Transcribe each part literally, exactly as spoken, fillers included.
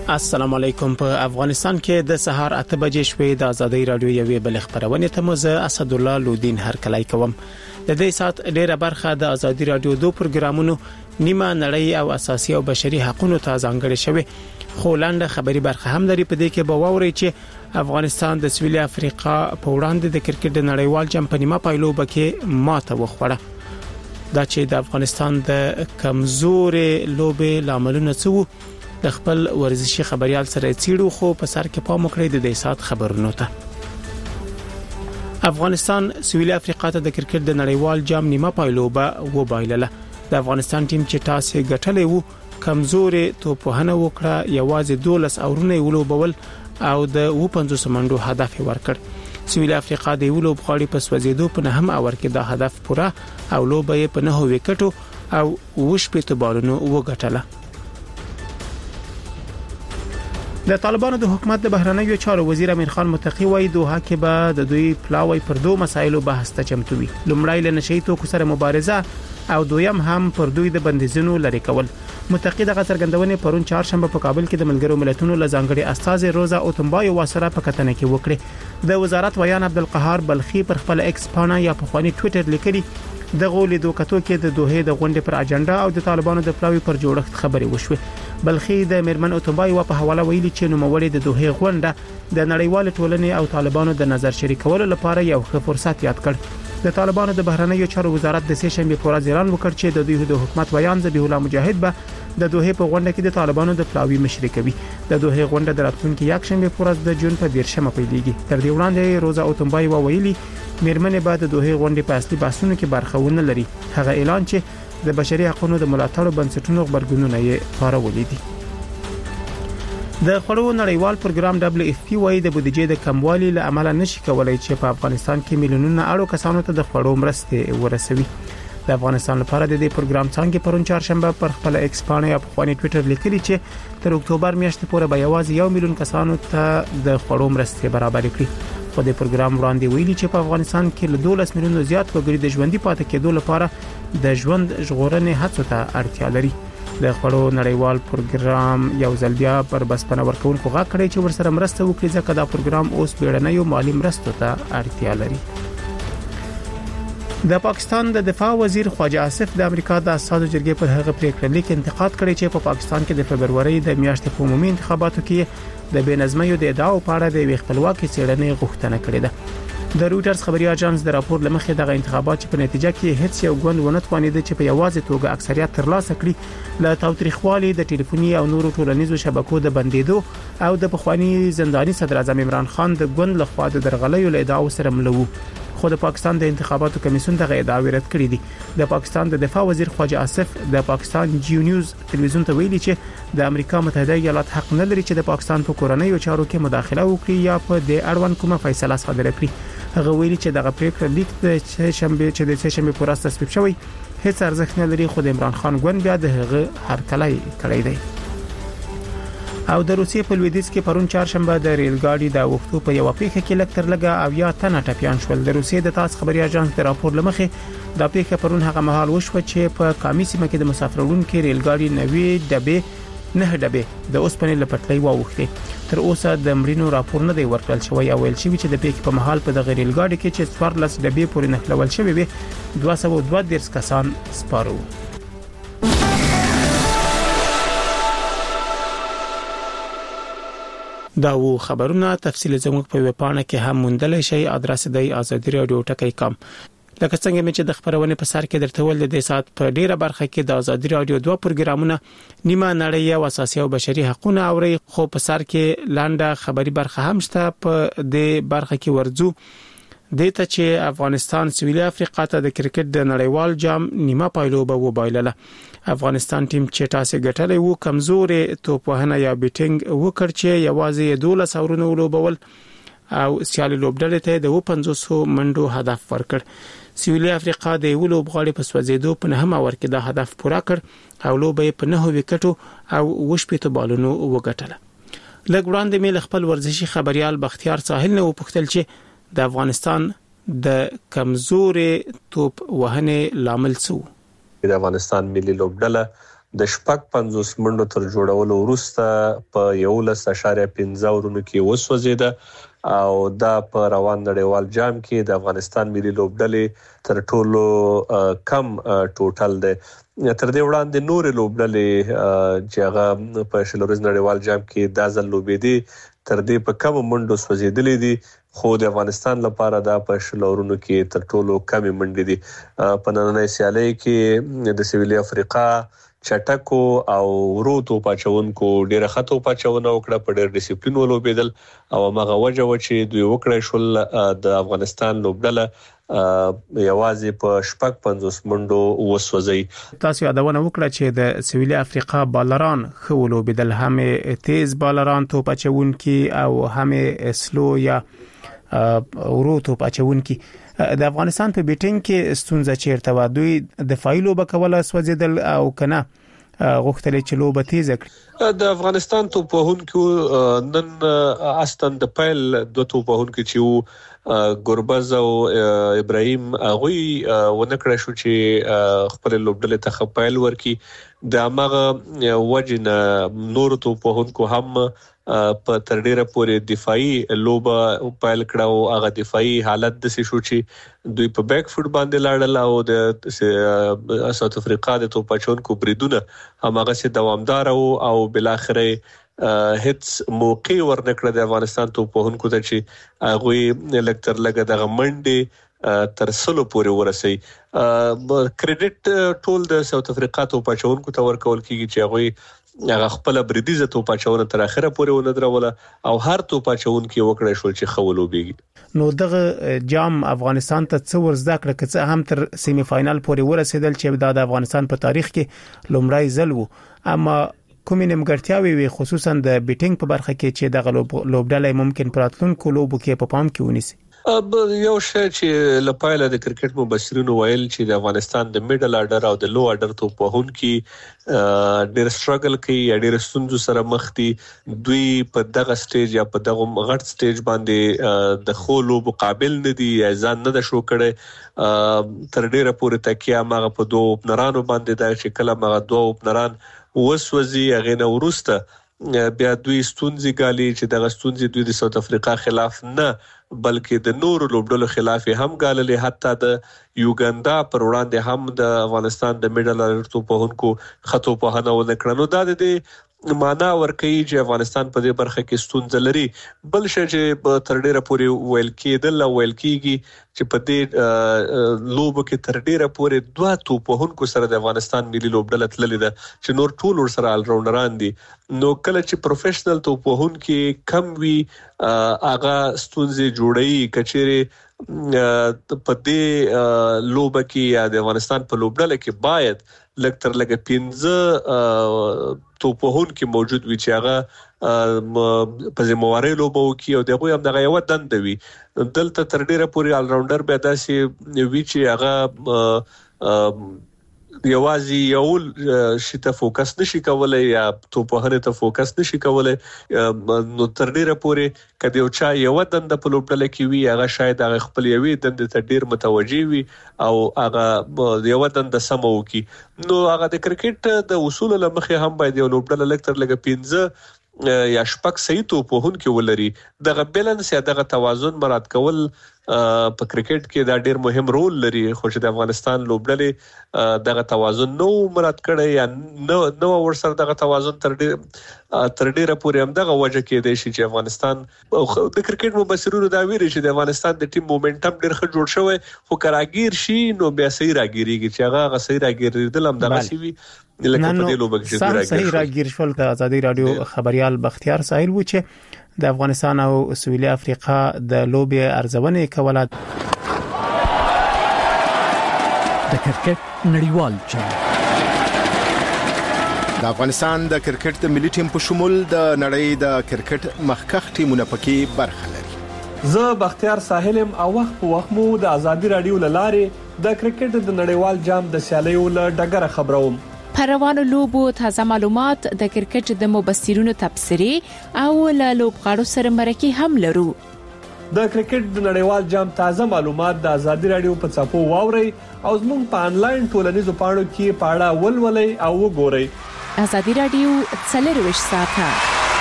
السلام علیکم. په افغانستان کې د سهار اته بجې شوې د ازادي رادیو یوې بل خبرونه ته مزه اسد الله لودین هر کلای کوم. د دې سات ډیره برخه د ازادي رادیو دوه پروګرامونو نیمه نړۍ او اساسي او بشري حقوقو ته ځانګړي شوی. خو لاندې خبري برخه هم لري په دې کې به ووري چې افغانستان د سویلي افریقا په وړاندې د کرکټ د نړیوال جام په نیمه پایلوبه کې ماته وخوړه. دا چې د افغانستان د کمزورې لوبې لاملونه څه د خپل ورزشي خبريال سره چیړو خو په سر کې پام وکړي د دې سات خبرونو ته. افغانستان سویلي افریقا ته د کرکټ د نړیوال جام نیمه پایلوبه وبایلله. د افغانستان ټیم چې تاسو ګټلې وو کمزورې توپوهنه وکړه، یوازې دولس اورونه ولوبول او د پنځوس منډو هدف ورکړ. سویلي افریقا د یو لوبغاړي په سوځېدو په نهم اور کې دا هدف پوره او لوبه په نه وکټو او وش په تبالونو وګټله. د طالبانو د حکومت د بهرنیو چارو وزیر امیر خان متقی وایي دوحه کې به د دوی پلاوی پر دوه مسایلو بحث ته چمتو وي. لومړی له نشئی توکو سره مبارزه او دویم هم پر دوی د بندیزونو لري کول. متقی د څرګندونې پرون چهارشنبه په کابل کې د ملګرو ملتونو لزانګړي استاذ روزا اوتمبای واسره په کتنه کې وکړي. د وزارت ویان عبدالقهار بلخی پر خپل ایکس پاڼه یا په خواني ټوئیټر لیکلي د غولې دوکتو کې د دوه د غونډې پر اجنډا او د طالبانو د پلاوی پر جوړښت خبرې وشوه. بلخی د میرمن اوتمبای په حواله ویلي چې نوموړي د دوه غونډه د نړیوال ټولنې او طالبانو د نظر شریکولو لپاره یو ښه فرصت یاد کړ. د طالبانو د بهرنیو چارو وزارت د سه شنبه پر ورځ اعلان وکړ چې د دوی د حکومت ویان ذبیح الله مجاهد به د دوه په غونډه کې د طالبانو د پلاوی مشري کوي. د دوه غونډه د راتلونکي یک شنبه پر ورځ د جون په دیرشمه پیلېږي. تر دې وړاندې روزا اوتمبای ویلي میرمنې بعد د دوه غونډې په اصلي بحثونو کې برخه ونه لري. هغه اعلان چې د بشري حقوقو د ملاتړ بنسټونو خبرګونونه یې پارولې دي. د خړو نړیوال پروګرام دبليو اف پی وايي د بودیجې د کموالي له امله نشي کولای چې په افغانستان کې میلیونونه اړو کسانو ته د خړو مرستې ورسوي. د افغانستان لپاره د دې پروګرام څنګه پرون چهارشنبه پر خپل ایکس پاڼه یا په خواني ټوئیټر لیکلي چې تر اکتوبر میاشتې پورې به یوازې یو میلیون کسانو ته د خړو مرستې برابر کړي. خو د پروګرام وړاندې ویلي چې په افغانستان کې له دولس میلیونو زیات وګړي د ژوندۍ پاتې کېدو لپاره د ژوند ژغورنې هڅو ته اړتیا لري. د خړو نړیوال پروګرام یو ځل بیا پر بسپنه ورکوونکو غاړه کړی چې ورسره مرسته وکړي ځکه دا پروګرام اوس بیړنیو مالی مرستو ته اړتیا لري. د پاکستان د دفاع وزیر خواجه آصف د امریکا د اساسو جرګې پر هغه پریکړه لیک انتقاد کړی چې په پا پاکستان کې د فبرवरी د میاشتې په عمومي انتخاباتو کې د بېنظمۍ د ادعاو په اړه د خپلواکي څېړنې غوښتنه کړې ده. د رويټرز خبري اژانس د راپور لمخې دغه انتخابات چې په نتیجه کې هیڅ یو ګوند ونه توانید چې په یوازې توګه اکثریت ترلاسه کړي له تاوتریخوالي د ټلیفوني او نورو ټولنیزو شبکو د بندیدو او د پخوانی زنداني صدر اعظم عمران خان د ګوند لخوا د درغلیو له ادعاو سره ملو. خو د پاکستان د انتخاباتو کمیسیون دغه ادعاوې رد کړې دي. د پاکستان د دفاع وزیر خواجه آصف د پاکستان جیو نیوز ټلویزیون ته ویلي چې د امریکا متحده ایالات حق نه لري چې د پاکستان په کورنۍ چارو کې مداخله وکړي یا په د اړوند کومه فیصله صادره کړي. هغه ویلي چې دغه پریکړه لیک د شنبه چې د شنبه پر ورځ تصویب شوی هیڅ ارزښت نه لري. خو د عمران خان ګوند بیا د هغه هرکلی کړی دی. او د روسیې په لویدیځ کې پرون چهارشنبه د ریل ګاډي د وختو په یو پیښه کې لکتر لګا او یا تنه ټپيان شول. د روسیې د تاس خبري اژانس د راپور لمخې دا پیښه پرون هغه مهال وشو چې په کامی سیمه کې د مسافرونو کې ریل ګاډي نوي ډبې نه ډبې د اوسپنې لپټلې واوښته. تر اوسه د مړینو راپور نه دی ورکړل شوی او ویل شوی چې د پیښې په محل په د ریل ګاډي کې چې څوارلس ډبې پورې نښلول شوی وي دوه سوه دوه دیرش کسان سپارو. دا و خبرونه تفصیل زموږ په ویبپاڼه کې هم موندل شي. ادرس دی ازادي رادیو ټکی کام. لکه څنګه چې د خبرونه په سر کې درته ول د سات په ډیره برخه کې د ازادي رادیو دوه پروګرامونه نیمه نړۍ او اساسي او بشري حقوقو اوري. خو په سر کې لاندې خبري برخه هم شته. په دې برخه کې ورځو دته چې افغانستان سویلي افریقا ته د کرکټ د نړیوال جام نیمه پایلوبه وبایلله. افغانستان ټیم چې تاسو ګټلې وو کمزورې توپوهنه یا بیټینګ وکړ چې یوازې دولس اورونه ولوبول او سیالي لوبډلې ته د پنځوس منډو هدف ورکړ. سویلي افریقا د یو لوبغاړي په سوځېدو په نهم اور کې دا هدف پوره کړ او لوبې په نه وکټو او وشپېته بالونو وګټله. لږ وړاندې مې خپل ورزشي خبريال بختیار ساحل نه وپوښتل چې د افغانستان د کمزورې توپ وهنې لامل څه و. د افغانستان ملي لوبډله د شپږ پنځوس منډو تر جوړولو وروسته په یولس اشاریه پنځه ورونو کې وسوځیده او دا په روان نړیوال جام کې د افغانستان ملي لوبډلې تر ټولو کم ټوټل دی. تر دې وړاندې نور لوبډلې چې هغه په شلوريز نړیوال جام کې د ځل لوبېدي تر دې په کم منډو سوځېدلې دي، خو د افغانستان لپاره دا په شلورونو کې تر ټولو کم منډې دي. په نننۍ سیالي کې د سویلي افریقا چټکو او ورو توپ اچونکو ډیره خطو پچونه وکړه، په ډیر ډیسپلین ولوبېدل او هغه وجه و چې دوی وکړې شول د افغانستان لوبډله یوازې په شپږ پنځوس منډو وسوځي. تاسو یادونه وکړه چې د سویلي افریقا بالران خو لوبېدل، هم تیز بالران توپ اچونکي او هم سلو یا ورو توپ اچونکي. د افغانستان په بیټینګ کې ستونزه چیرته و؟ دوی دفاعي لوبه کوله سوځیدل او کنه غوښتل چې لوبه تیز کړي؟ د افغانستان توپوهونکو نن اصلا د پیل دوه توپوهونکو چې ګوربز او ابراهیم هغه ونکړه شو چې خپل لوبډلې ته خپایل ورکی. د هغه وجنه نور توپوهونکو هم په تر ډیره پورې دفاعي لوبه پیل کړه او هغه دفاعي حالت د څه شو چې دوی په بیک فوټ باندې لاړل او د ساوث افریقا د توپاچونکو بریدونه هم هغه سي دوامدار او بل اخره هیڅ موقع ورنکړه د افغانستان توپوهونکو ته چې هغه لکتر لګه د غمنډي تر سلو پورې ورسي. کریډټ ټول د ساوث افریقا توپاچونکو ته ورکول کیږي چې هغه هغه خپل بریدیزه توپاچونه تر اخره پورې وندروله او هر توپاچونکو وکړای شو چې خولو بیږي. نو دغه جام افغانستان ته څو ورزده کړ چې هم تر سیمی فائنل پورې ورسېدل چې د افغانستان په تاریخ کې لومړی ځل وو، اما کومې نیمګړتیاوې وي خصوصا د بیټینګ په برخه کې چې د لوبډلې ممکن پراتلونکو لوبو کې په پام کې ونیسي؟ یو شی چې لپاره د کرکټ مبصرینو ویل چې د افغانستان د میډل اډر او د لو اډر توپوهونکو ډېر سټرګل کوي، ډېر ستونزو سره مخ دي. دوی په دغه سټیج یا په دغه غټ سټیج باندې د خو لوبو قابل نه دي، ځان نه د شو کړي. تر ډیره پورې تکیه ماغه په دوه اوپنرانو باندې دا چې کله ماغه دوه اوپنران وسوځي هغه نه ورسته بیا دوی ستونزې ګالي چې دغه ستونزې دوی د ساوث افریقا خلاف نه بلکې د نورو لوبډلو خلاف هم ګاللې. حتی د یوګاندا پر وړاندې هم د افغانستان د میډل اډر توپوهونکو خطو په هنه ونکړنو دا د معنا ورکوي چې افغانستان په دې برخه کې ستونزه لري. بل شي چې په تر ډیره پورې ویل کېدل او ویل کېږي چې په دې لوبو کې تر ډیره پورې دوه توپوهونکو سره د افغانستان ملي لوبډله تللې ده چې نور ټول ور سره آل راونډران دي. نو کله چې پروفیشنل توپوهونکو کم وي هغه ستونزې جوړي کچېره په دې لوبه کې یا د افغانستان په لوبډله کې باید لکتر لګه پنځه توپوهونکو موجود وي چې هغه په زمواري لوبو کې او دغه هم دغه یو دند وي. دلته تر ډیره پورې آل راونډر به داسې وی چې هغه یوازې یو شي ته فوکس نشي کولای یا توپوهنه ته فوکس نشي کولای. نو تر ډیره پورې کله یو چا یو دند په لوبډله کې وي هغه شاید هغه خپل یوې دند ته ډیر متوجي وي او هغه یو دند سمو کی. نو هغه د کرکټ د اصول لمخې هم باید یو لوبډله لکتر لګه پنځه یا شپږ صحیح توپوهونکو ولري. دغه بیلانس یا دغه توازن مراد کول په کرکټ کې دا ډیر مهم رول لري، خو چې د افغانستان لوبډلې دغه توازن نو مراد کړي یا نو نو ورسره دغه توازن تر ډیر تر ډیره پورې هم دغه وجه کې دی چې افغانستان د کرکټ مبصرینو دا ویري چې د افغانستان د ټیم مومنټم ډیر ښه جوړ شوی، خو کراګیر شي نو بیا صحیح راګیریږي چې هغه هغه صحیح راګیریدل هم دغه سی وي. لکه په دې لوبه کې صحیح راګیر شول. د ازادي رادیو خبريال بختیار ساحل و چې د افغانستان او سویلي افریقا د لوبې ارزونه کوله. د کرکټ نړیوال چم د افغانستان د کرکټ د ملي ټیم په شمول د نړۍ د کرکټ مخکښ ټیمونو پکې برخه لري. زه بختیار ساحلم او وخت په وخت مو د ازادي رادیو لاره د کرکټ د نړیوال جام د سیالیو له ډګره خبروم. پروانو لوبو تازه معلومات، د کرکټ د مبصرینو تبصرې او له لوبغاړو سره مرکه هم لرو. د کرکټ د نړیوال جام تازه معلومات د ازادي رادیو په څاپو واوري او زموږ په انلاین ټولنیزو پاڼو کې پاړه ولولئ او وګورئ. ازادي رادیو څلرویشت ساعته.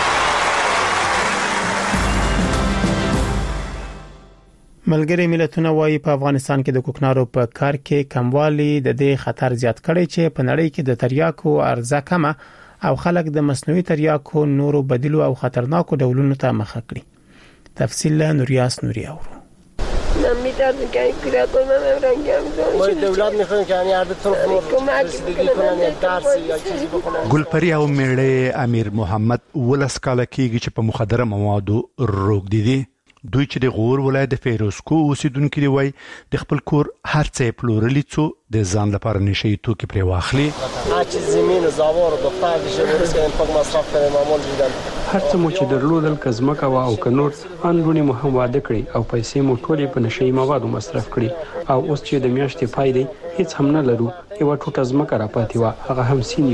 ملګری ملتونه وايي په افغانستان کې د کوکنارو په کار کې کموالی د دې خطر زیات کړي چې په نړۍ کې د تریاکو ارزه کمه او خلک د مصنوعي تریاکو نورو بدیلو او خطرناکو ډولونو ته مخه کړي. تفصیل نوریاس نوری اورو. من می‌دونم که کلاس من رنگم ما دولت می‌خوایم که یعنی هر طرف رسیدگی کنن یا درس یا چیزی بخونن. ګلپری او میړې امیر محمد ولس کال کېږي چې په مخدره موادو روږدي دي. دوی چې د غور ولایت د فیروزکو اوسیدونکو دی وای د خپل کور هر څه پلورلی څو د ځان لپاره نشي توکي پرې واخلي. هر چیز زمين و زاوار و دختر بشه ورسه این پاک مصرف کنه معمول دیدن. هر څه مو چې درلودل کزمکه وا او کنور ان لونی مو هم واده کړی او پیسې مو ټولې په نشي موادو مصرف کړی او اوس چې د میاشتې پای دی هیڅ هم نه لرو. یو ټوټه ځمکه را پاتې و هغه هم سین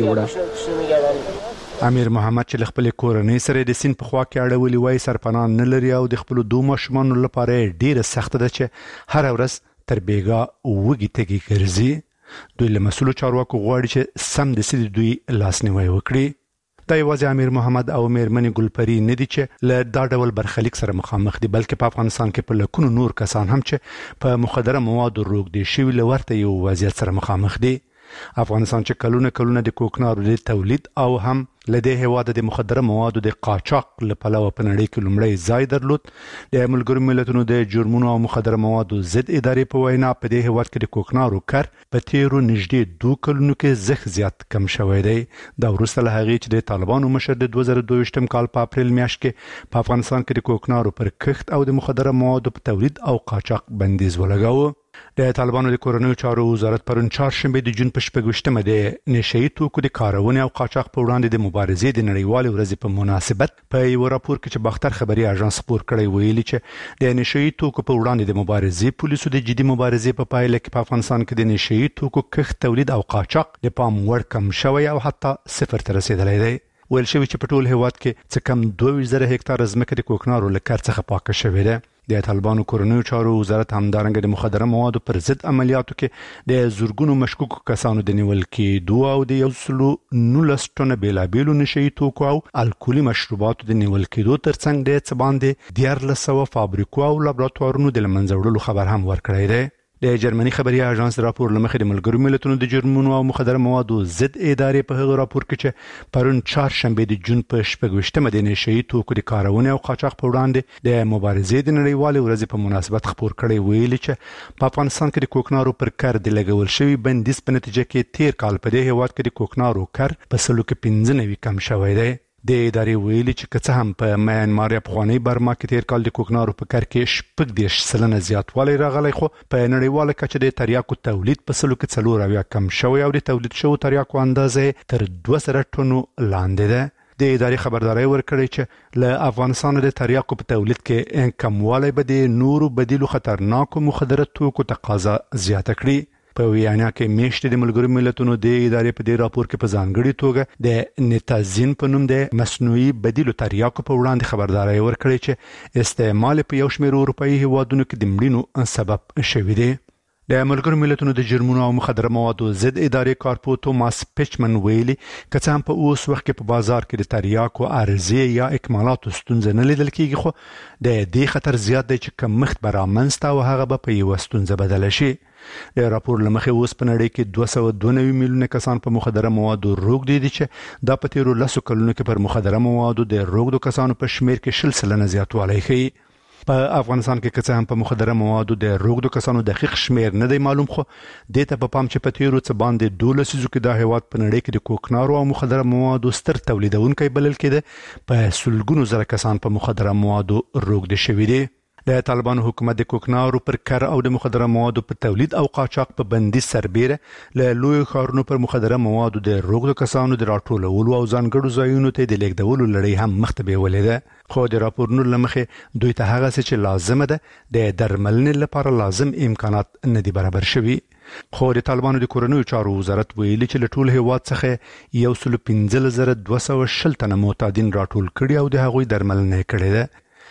یوړه. امیر محمد چې خپل کورنۍ سره د سین په خوا کې اړولې وای سرپناه نه لري او د خپل دوه ماشومان لپاره ډیره سخت ده چې هر ورځ تر بیګا وګی تګي ګرځي. دوی له مسولو چارواکو غواړي چې سم د سید دوی لاسنیوي وکړي. دا یوازې امیر محمد او میرمنې ګلپری نه دي چې له دا ډول برخلیک سره مخامخ دي بلکې په افغانستان کې په لکونو نور کسان هم چې په مخدره موادو روږدي شوي لورته یو وضعیت سره مخامخ دي. افغانستان چې کلونه کلونه د کوکنارو د تولید او هم لدې هواد د مخدره موادو د قاچاق لپاره په نړۍ کې لومړی ځای درلود. د ملګرو ملتونو د جرمونو او مخدره موادو ضد ادارې په وینا په دې هواد کې د کوکنارو کار په تیرو نږدې دوه کلونو کې زخ زیات کم شوی دی. دا وروسته له هغې چې د طالبانو مشر د دوه زره دوه ویشتم کال په اپریل میاشت کې په افغانستان کې د کوکنارو پر کښت او د مخدره موادو په تولید او قاچاق بندیز ولګاوه. د طالبانو د کورنیو چارو وزارت پرون چهارشنبه د جون په شپږویشتمه د نشئی توکو د کارونې او قاچاق په وړاندې د مبارزې د نړیوالې ورځې په مناسبت په یو راپور کې چې باختر خبري اژانس خبر کړی ویلي چې د نشئی توکو په وړاندې د مبارزې پولیسو د جدي مبارزې په پایله کې په افغانستان کې د نشئی توکو کښت تولید او قاچاق د پام وړ کم شوی او حتی صفر ته رسیدلی دی. ویل شوی چې په ټول هیواد کې څه کم دوه ویشت زره هکتار ځمکه د کوکنارو له کار څخه پاکه شوې ده. د طالبانو کورنیو چارو وزارت همدارنګه د مخدره موادو پر ضد عملیاتو کې د زورګونو مشکوک کسانو د نیول کېدو او د یو سلو نولس ټنه بیلابیلو نشئی توکو او الکولي مشروباتو د نیول کېدو ترڅنګ د څه باندې دیارلس سوه فابریکو او لابراتوارونو د له منځه وړلو خبر هم ورکړی دی. د جرمني خبري اژانس راپور لمخې د ملګرو ملتونو د جرمونو او مخدره موادو ضد ادارې په هغه راپور کې چې پرون چهارشنبه د جون په شپږویشتمه د نشئی توکو د کارونې او قاچاق په وړاندې د مبارزې د نړیوالې ورځې په مناسبت خبر کړی ویلي چې په افغانستان کې د کوکنارو پر کار د لګول شوی بندیز په نتیجه کې تیر کال په دې هیواد کې د کوکنارو کار په سلو کې پنځه نوي کم شوی دی. د ادارې ویلي چې که څه هم په میانمار یا پخوانۍ برما کې تیر کال د کوکنارو په کار کې شپږ دېرش سلنه زیاتوالی راغلی خو په نړیواله کچه د تریاکو تولید په سلو کې څلور اویا کم شوی او د تولید شوو تریاکو اندازه تر دوه زره ټنو لاندې ده. د ادارې خبرداري ورکړې چې له افغانستان د تریاکو په تولید کې کموالی به د نورو بدیلو خطرناکو مخدره توکو تقاضا زیاته کړي. په ویانا کې میشت د ملګرو ملتونو د ادارې په دې راپور کې په ځانګړي توګه د نیتازین په نوم د مصنوعي بدیلو تریاکو په وړاندې خبرداري ورکړې چې استعمال په یو شمېر اروپایي هیوادونو کې د مړینو سبب شوی دی. د ملګرو ملتونو د جرمونو او مخدره موادو ضد ادارې کارپو توماس پیچمن ویلي که څه هم په اوس وخت کې په بازار کې د تریاکو عرضې یا اکمالاتو ستونزه نه لیدل کېږي خو د دې خطر زیات دی چې کمښت به رامنځته او هغه به په یوه ستونزه بدله شي. د راپور لمخې اوس په نړۍ کې دوه سوه دوه نوي میلیونه کسان په مخدره موادو روږدي دي چې دا په تیرو لسو کلونو کې پر مخدره موادو د روږدو کسانو په شمیر کې شل سلنه زیاتوالی ښیي. په افغانستان کې که څه هم په مخدره موادو د روږدو کسانو دقیق شمیر نه دی معلوم خو دې ته په پام چې په تیرو څه باندې دوه لسیزو کې دا هیواد په نړۍ کې د کوکنارو او مخدره موادو ستر تولیدونکی بلل کېده په سلګونو زره کسان په مخدره موادو روږدي شوي دي. د طالبانو حکومت د کوکنارو پر کار او د مخدره موادو په تولید او قاچاق په بندیز سربیره له لوی ښارونو پر مخدره موادو د روږدو کسانو د راټولولو او ځانګړو ځایونو ته د لیږدولو لړۍ هم مخته بیولې ده. خو د راپورونو له مخې دوی ته هغه څه چې لازمه ده د درملنې لپاره لازم امکانات نه دي برابر شوي. خو د طالبانو د کورنیو چارو وزارت ویلي چې له ټول هیواد څخه یو سلو پنځلس زره دوه سوه شل تنه معتادین راټول کړي او د هغوی درملنه یې کړې ده.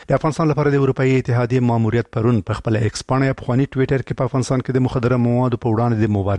د افغانستان لپاره د اروپאי اتحادیه ماموریت پرون په خپل ایکس باندې په خواني ټوئیټر کې په افغانستان کې د مخدره موادو په وړاندې د مبارزې